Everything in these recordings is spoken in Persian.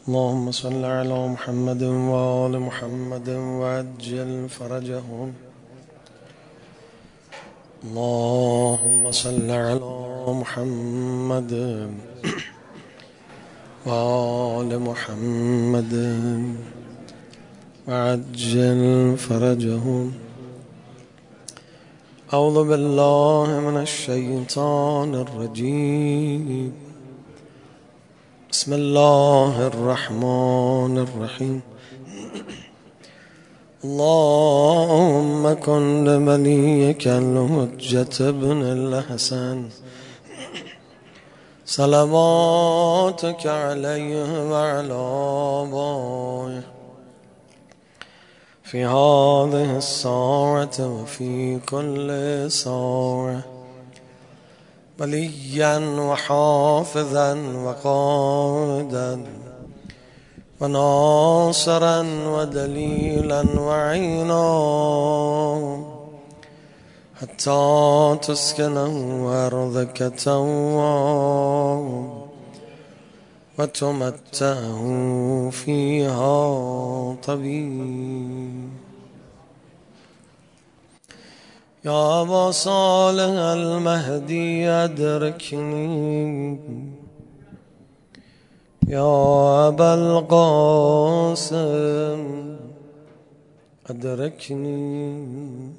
اللهم صل على محمد وآل محمد وعجل فرجهم. اللهم صل على محمد وآل محمد وعجل فرجهم. أعوذ بالله من الشيطان الرجيم. بسم الله الرحمن الرحيم. اللهم كن لوليك الحجة بن الحسن صلواتك عليه وعلى آبائه في هذه الساعة وفي كل ساعة، وليا وحافظا وقائدا وناصرا ودليلا وعينا، حتى تسكنه أرضك توابا وتمتعه فيها طبيب. يا أبا صالح المهدي أدركني، يا أبا القاسم أدركني،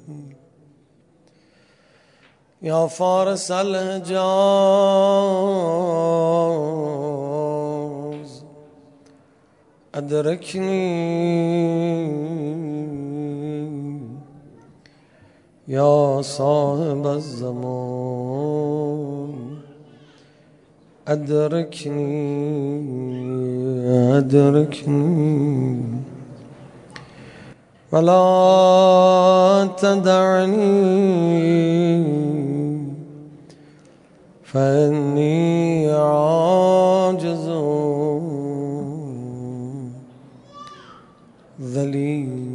يا فارس الحجاز أدركني، يا صاحب الزمان أدركني أدركني، ولا تدعني فإني عاجز ذليل.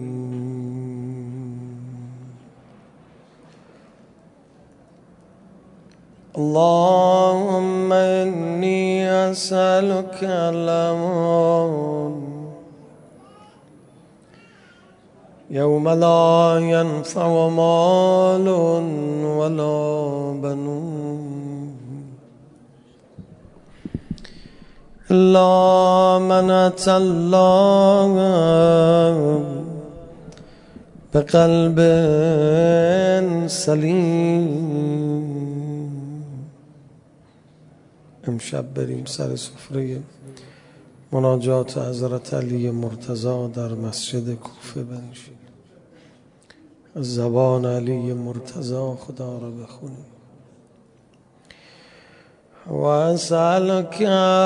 اللهم إني أسألك الأمان يوم لا ينفع مال ولا بنون إلا من أتى الله بقلب سليم. امشب بریم سر سفره مناجات حضرت علی مرتضی در مسجد کوفه بنشیم، از زبان علی مرتضی خدا را بخونیم. و اسألک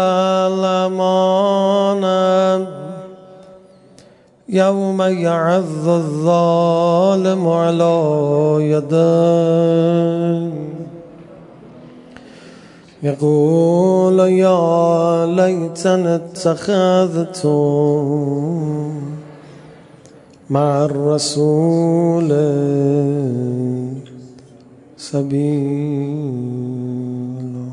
الامان یوم یعض الظالم علی یدیه يقول يا ليتني اتخذت مع الرسول سبيلا.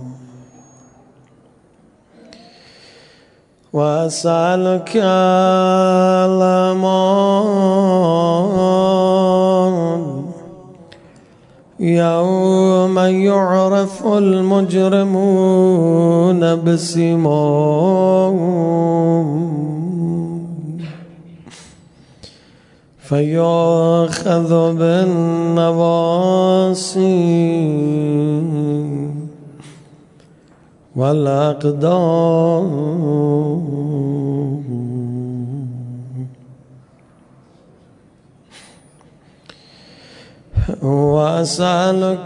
وأسألك الأمان يوم يعرف المجرمون بسيماهم فيؤخذ بالنواصي والأقدام. وأسألك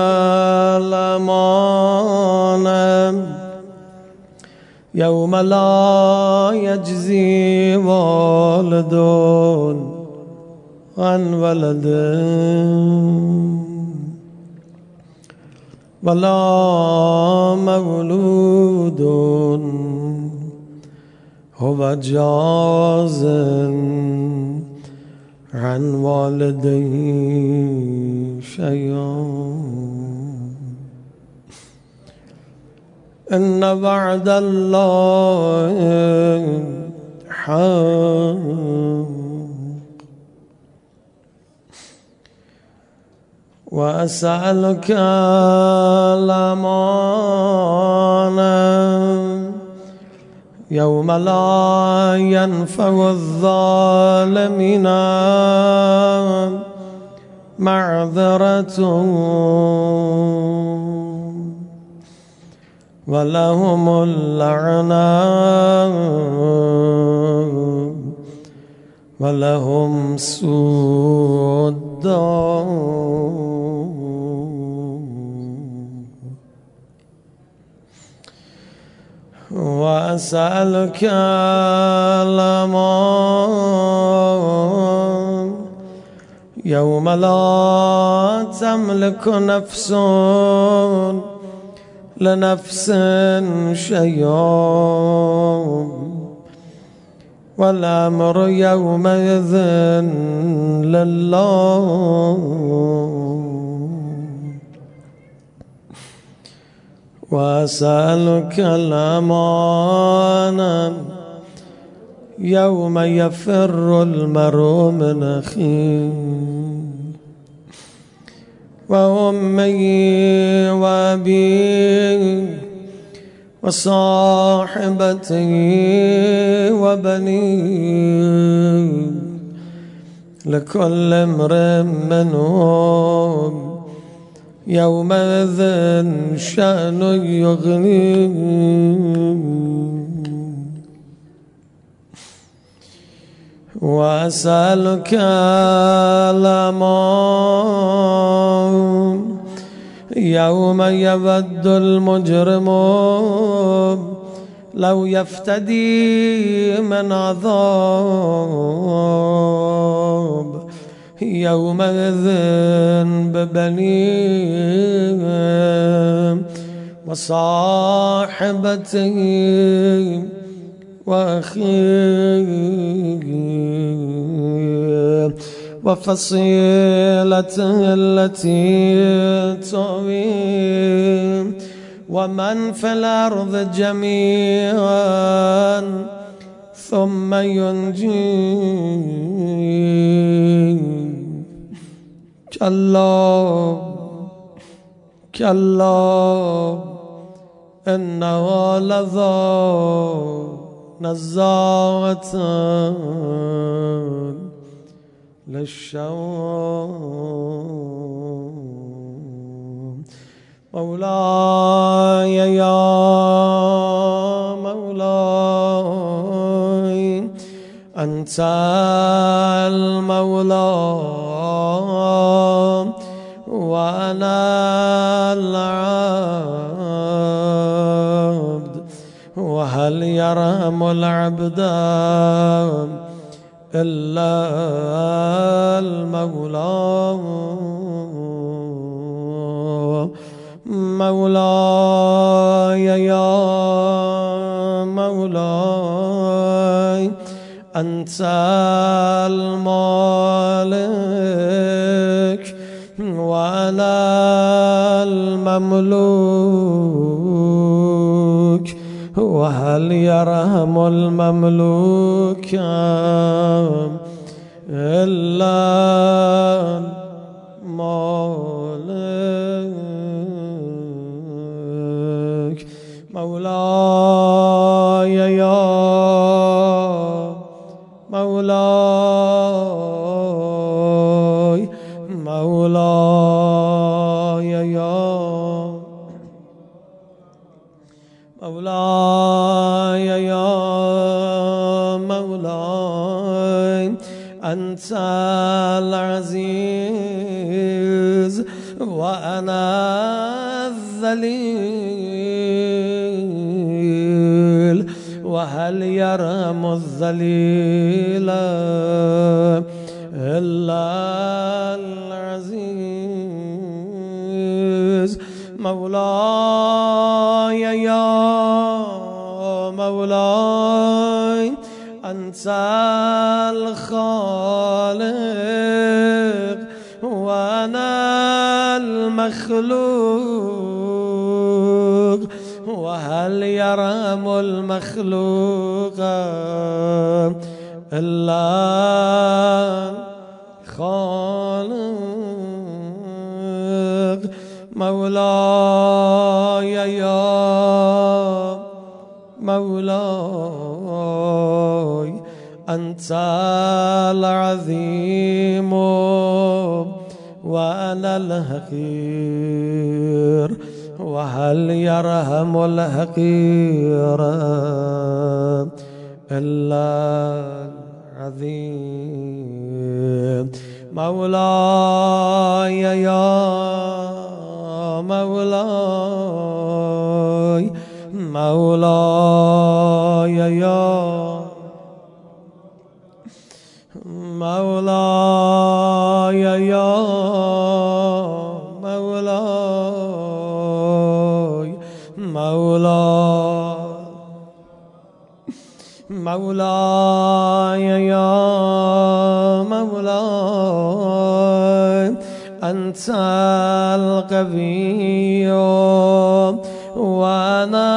الأمان يوم لا يجزي والد عن ولده ولا مولود هو جاز عن والديه شيئا. إن وعد الله وأسألك الأمانة يوم لا ينفع الظالمين معذرتهم ولهم اللعنة ولهم سوء الدار. وأسألك الأمان يوم لا تملك نفس لنفس شيئا والأمر يومئذ لله. وأسألك الأمان يوم يفر المرء من أخيه وأمه وأبيه وصاحبته وبنيه لكل امرئ منهم يومئذ شأن يغنيه. وأسألك الأمان يوم يود المجرم لو يفتدي من عذاب يومئذ ببنيه وصاحبته وأخيه وفصيلته التي تؤويه ومن في الأرض جميعا ثم ينجيه. كلا كلا إنها لظى نزاعة للشوى. مولاي يا مولاي أنت المولى وأنا العبد وهل يرحم العبد إلا المولى. مولاي يا مولاي أنت المالك وأنا المملوك وهل يرحم المملوك إلا المالك. مولاي يا مولاي مولاي يا مولاي يا مولاي أنت العزيز وأنا الذليل وهل يرحم الذليل إلا العزيز. مولاي يا مولاي أنت الخالق وأنا المخلوق وهل يرحم المخلوق إلا الخالق مولاي يا مولاي أنت العظيم وأنا الحقير وهل يرحم الحقير إلا العظيم مولاي يا مولاي مولاي يا مولاي يا مولاي مولاي يا مولاي أنت القوي وأنا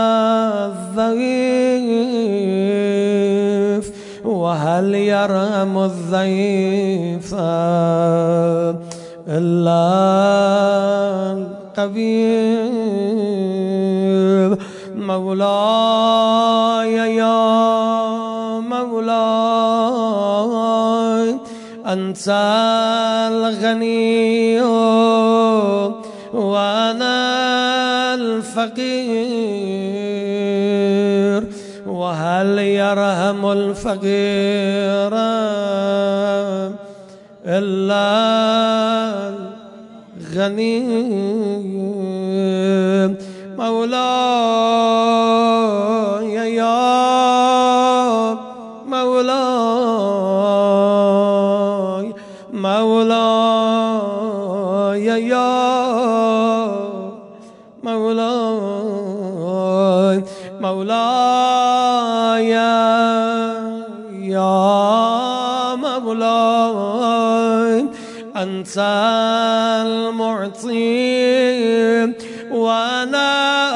الضعيف وهل يرحم الضعيف إلا القوي مولاي يا مولاي أنت الغني وأنا الفقير وهل يرحم الفقير إلا الغني مولاي يا مولاي مولاي يا مولاي مولاي يا مولاي أنت المعطي وأنا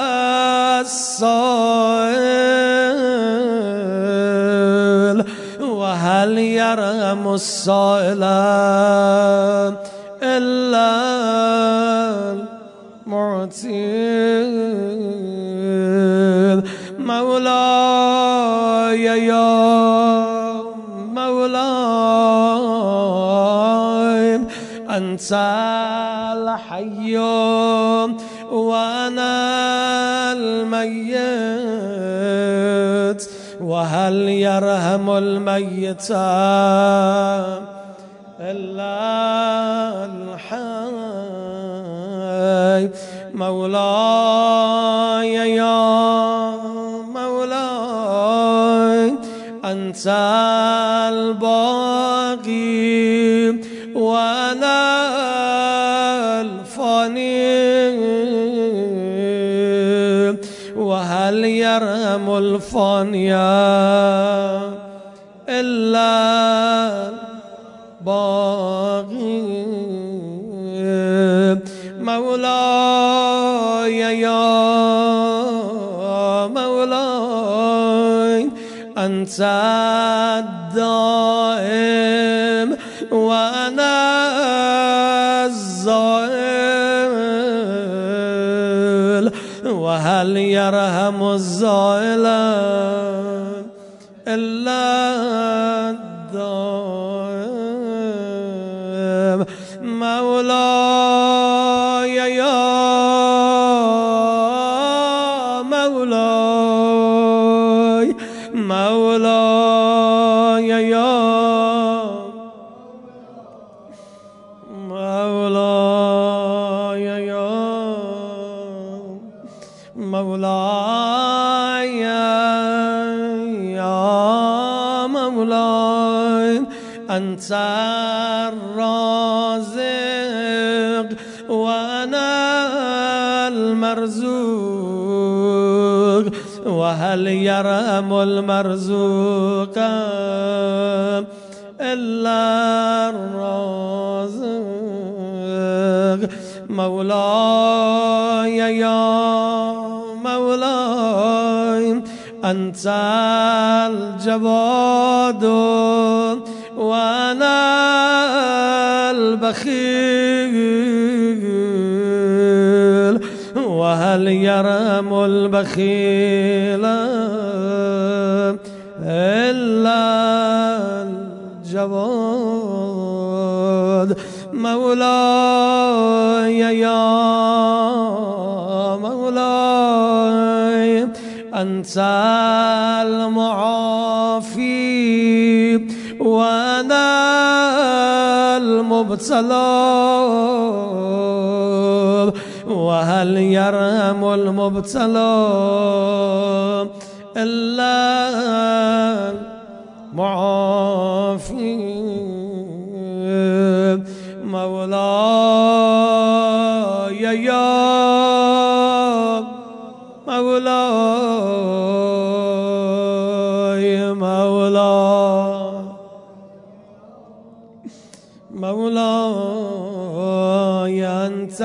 السائل وهل يرحم السائل إلا المعطي مولاي يا مولاي أنت الحي وأنا الميت وهل يرحم الميت إلا الحي مولاي يا مولاي أنت الباقي وأنا الفاني وهل يرحم الفاني إلا الباقي مولاي يا مولاي أنت الدائم وأنا الزائل وهل يرحم الزائل إلا الدائم مولاي يا مولاي مولاي يا مولاي يا مولاي يا مولاي أنت الرازق وأنا المرزوق وهل يرحم المرزوق إلا الرازق مولاي يا مولاي أنت الجواد وأنا البخيل وهل يرم البخيل إلا الجواد مولاي يا مولاي أنت المعافي وأنا المبتلى وهل يرحم المبتلى إلا المعافي مولاي يا مولاي مولاي أنت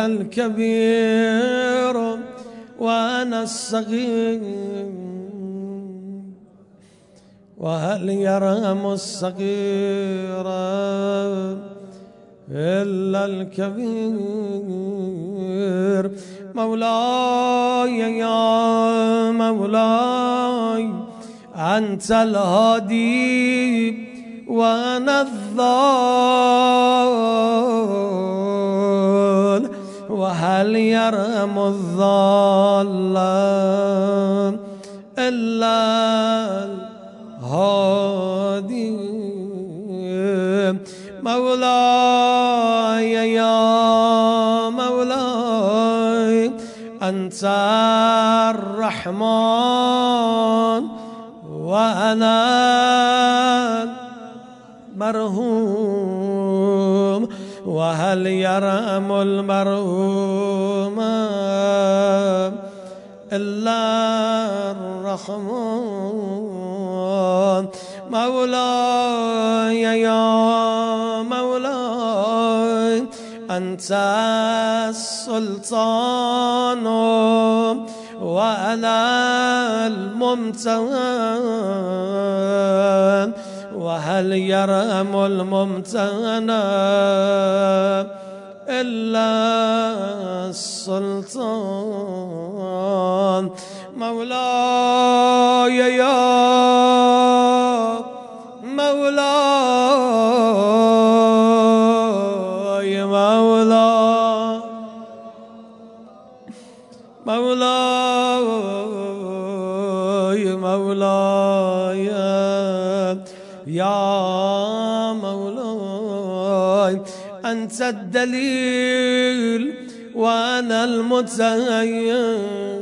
الكبير وأنا الصغير وهل يرحم الصغير إلا الكبير مولاي يا مولاي أنت الهادي وأنا الضال وهل يرحم الضال إلا الهادي مولاي يا مولاي أنت الرحمن وأنا مرحوم وهل يرحم المرحوم إلا الرحمن مولاي يا مولاي أنت السلطان وأنا الممتهن وهل يرحم الممتهن إلا السلطان مولاي يا مولاي مولاي يا مولاي أنت الدليل وأنا المتهيئ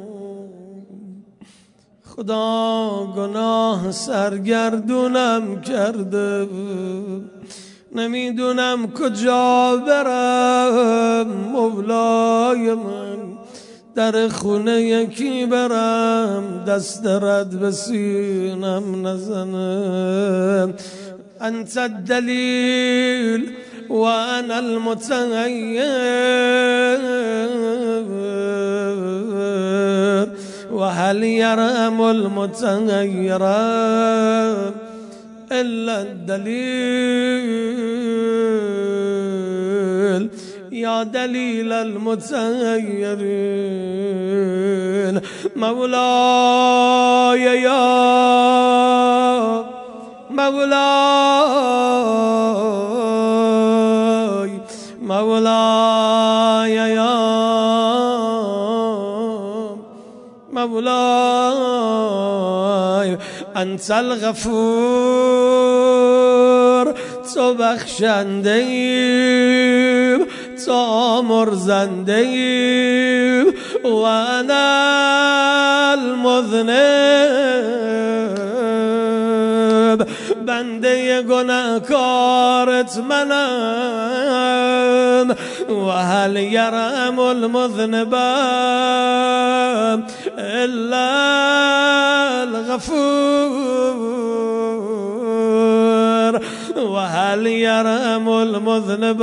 خدا گناه سرگردونم کرده نمیدونم کجا برم مولای من در خونه یکی برم دست رد به سینم نزنم انت الدلیل وانا المتغیر وهل يرحم المتغير إلا الدليل يا دليل المتغيرين مولاي يا مولاي مولاي يا مولاي أنت الغفور تو بخشنده تو مرزنده و انا المذنب بنده گناهکارت منم و هل يرحم المذنب إلا الغفور وهل يرحم المذنب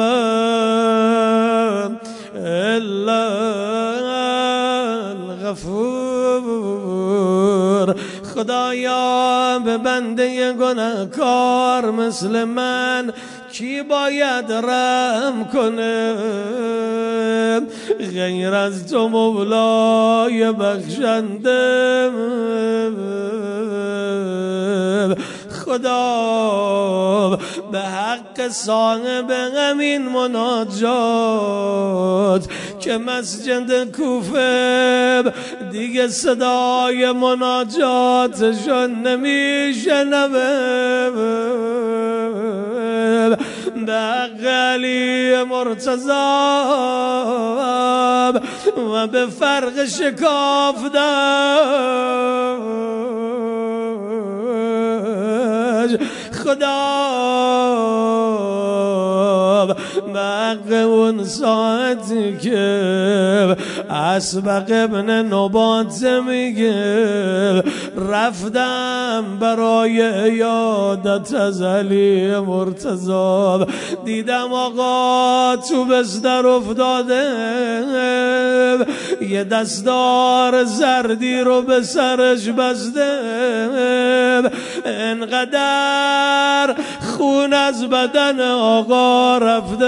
إلا الغفور خدایا به بنده گناهکار مثل من کی باید رحم کنه غیر از تو مولای بخشنده خدا به حق صاحب همین مناجات که مسجد کوفه دیگه صدای مناجاتشون نمیشنوه به حق علی مرتضی و به فرق شکافدن خدا به حق اون ساعتی که اسبق ابن نبات میگه رفتم برای یادت از علی مرتضی دیدم آقا تو بستر افتاده یه دستار زردی رو به سرش بسته انقدر خون از بدن آقا رفته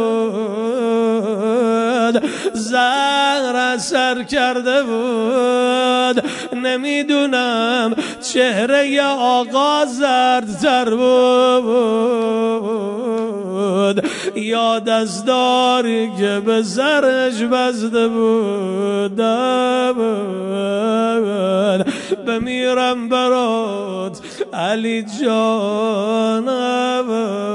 بود زهر اثر کرده بود نمیدونم چهره آقا زردتر بود یا دستاری که به سرش بسته بود بمیرم برات علی جانم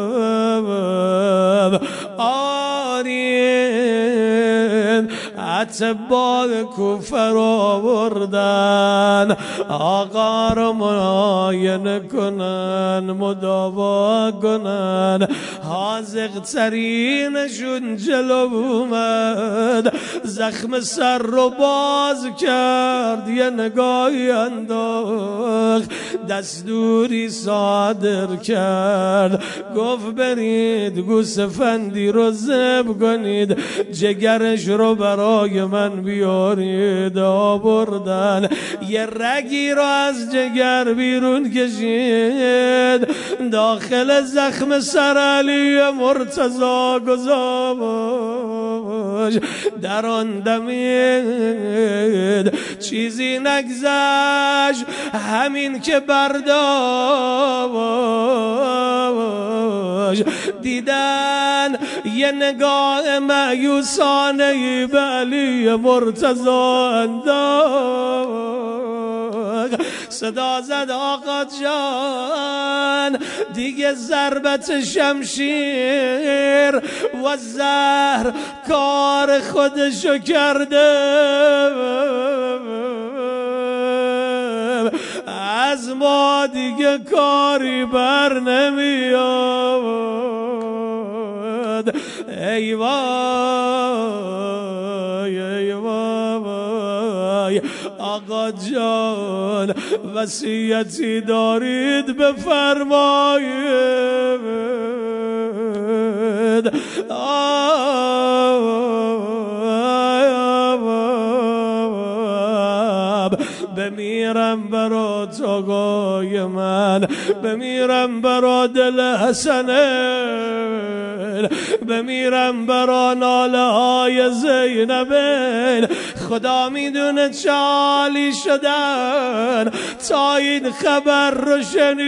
آرین اتباع کوفه رو آوردن آقا رو معاینه کنن مداوا کنن حاذق ترینشون جلو اومد زخم سر رو باز کرد یه نگاهی انداخت دستوری صادر کرد گفت برید گوسفندی رو ذبح کنید جگرش رو برای من بیارید آوردن یه رگی رو از جگر بیرون کشید داخل زخم سر علی مرتضی گذاشت در آن دمید چیزی نگذشت همین که برداشت دیدن یه نگاه مایوسانه به علی مرتضی انداخت صدا زد آقا جان دیگه ضربت شمشیر و زهر کار خودشو کرده از ما دیگه کاری بر نمیاد ای وای ای وای آقا جان وصیتی دارید بفرمایید بمیرم برا آقای من بمیرم برا دل حسنین بمیرم برا ناله های زینبین خدا میدونه چالی شدن تا این خبر رو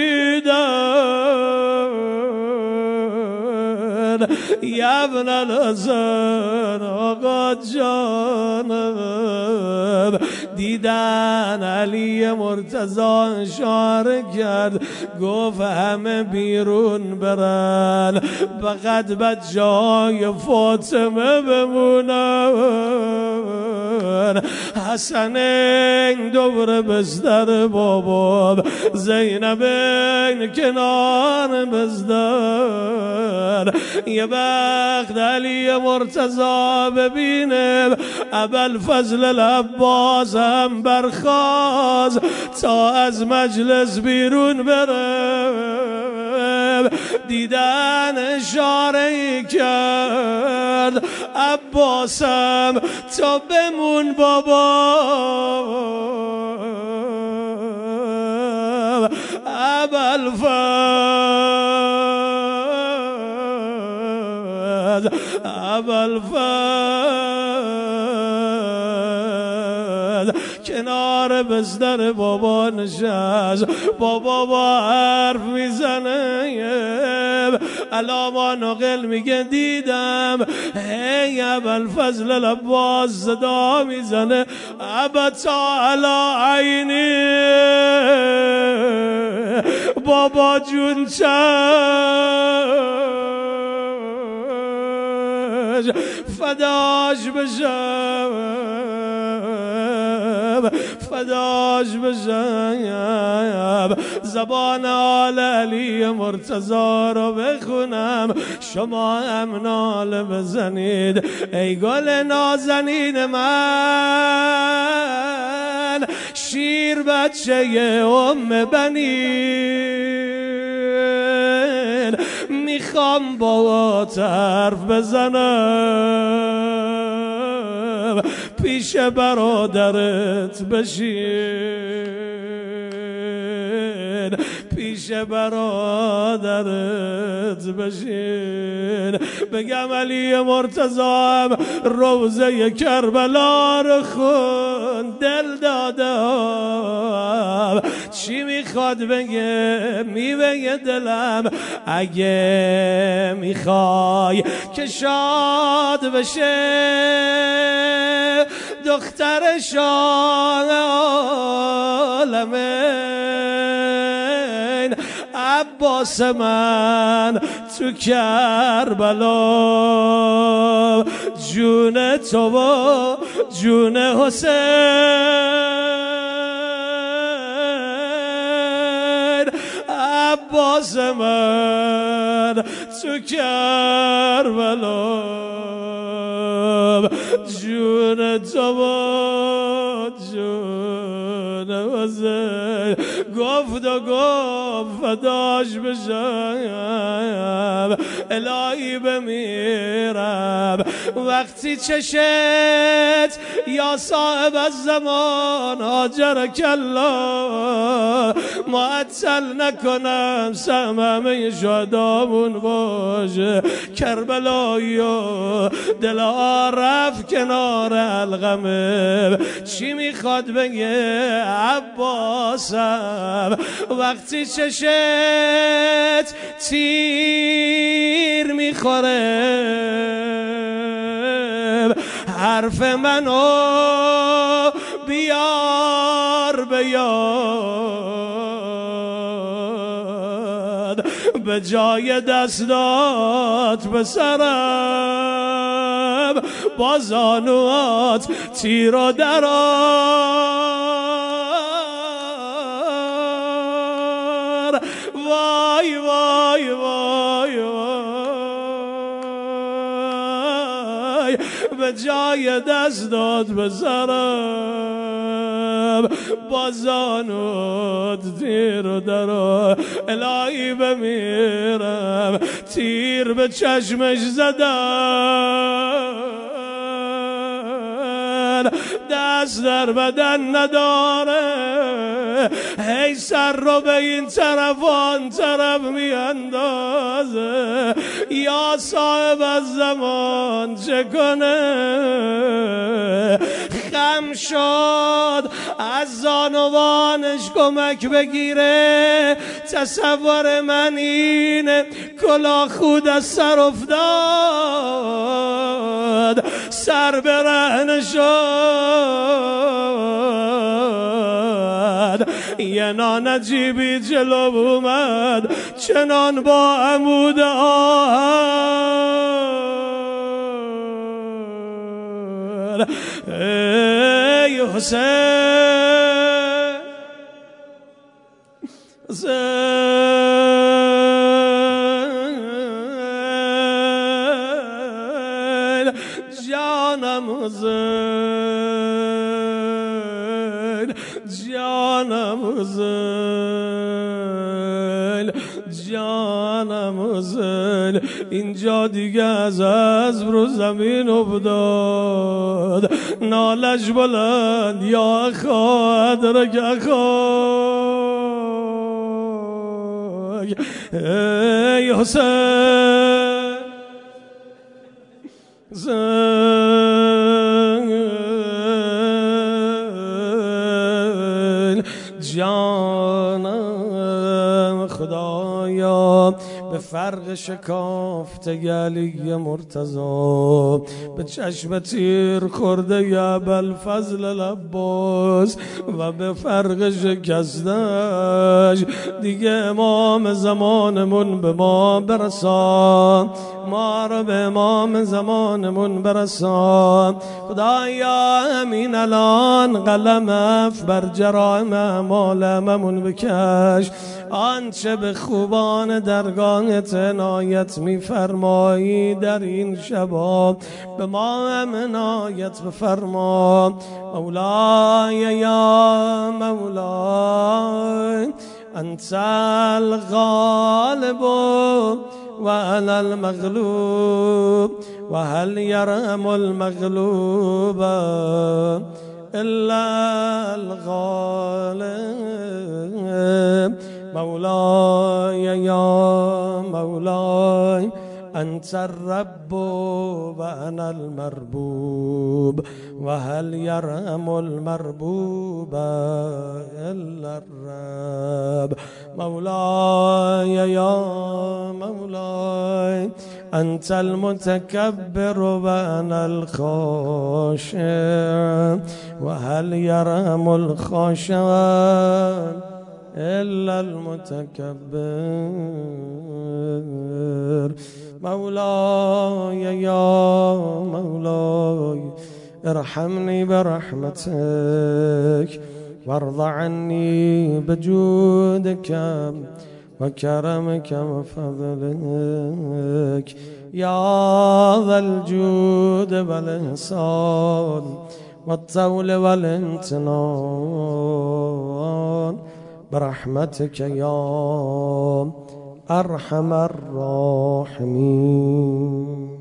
شنیدن یا ابن الحسن آقا جانم دیدن علی مرتضی اشاره کرد گفت همه بیرون برن فقط بچه‌های فاطمه بمونن حسنین دور بستر بابا زینبین کنار بستر یه وقت علی مرتضی ببینه ابوالفضل العباس هم برخاست تا از مجلس بیرون بره دیدن اشاره کرد عباسم تا بمون بابا ابوالفضل کنار بستر بابا نشست، بابا حرف میزنه، علامه نقل میگه دیدم هی ابوالفضل العباس صدا میزنه ابتا علی عینی، بابا جون چشم فداش بشم، فداش بشم، زبان آل علی مرتضی رو بخونم، شما هم ناله بزنید ای گل نازنین من، شیر بچه ام بنین، میخوام با حرف بزنم، پیش برادرت بشین، پیش برادرت بشین، بگم علی مرتضی هم روزه کربلا رو خون، دل دادم چی میخواد بگه، میبگه دلم اگه میخوای که شاد بشه دختر عالمین، عباس من تو کربلا، جون تو و جون حسین، عباس من تو کربلا، جون تو و جون حسین، گفت و گفت فداش بشم، الهی بمیرم وقتی چشت یا صاحب الزمان هاجرک الله معطل نکنم، همه شهدامون باشه کربلایی و دلا رفت کنار القمه، چی میخواد بگه عباسم وقتی چشت تیر میخوره، حرف منو بیار به یاد، به جای دستات به سرم با زانوات تیر و درار، وای وای وای وای، به جای دستات به سرم با زانوات تیر و درار، الهی بمیرم تیر به چشمش زدن، دست در بدن نداره، هی سر رو به این طرف آن طرف میاندازه، یا صاحب الزمان چه کنه، خم شد از زانوانش کمک بگیره، تصور من اینه کلاه خود از سر افتاد، سر برهنه شد، یه نانجیبی جلو اومد چنان با عمود آهن، ای حسین حسین جانم، حسین جانم، حسین جانم، حسین اینجا دیگه از اسب رو زمین افتاد، نالش بلند یا خواهد رک خواهد ای حسین جانم خدایا به فرق شکافته علی مرتضی به چشم تیر خورده ی ابوالفضل العباس و به فرق شکستش دیگه امام زمانمون به ما برسان، ما رو به امام زمانمون برسان. خدایا همین الان قلمف بر جرائم اعمالمون بکش، آنچه به خوبان درگاهت عنایت می‌فرمایی در این شبا به ما هم عنایت بفرما. مولای یا مولای انت الغالب و انا المغلوب و هل یرحم المغلوب الا الغالب. مولاي يا مولاي أنت الرب وأنا المربوب وهل يرحم المربوب إلا الرب. مولاي يا مولاي أنت المتكبر وأنا الخاشع وهل يرحم الخاشع إلا المتكبر. مولاي يا مولاي ارحمني برحمتك وارض عني بجودك وكرمك وفضلك يا ذا الجود والإحسان والطول والامتنان برحمتك يا أرحم الراحمين.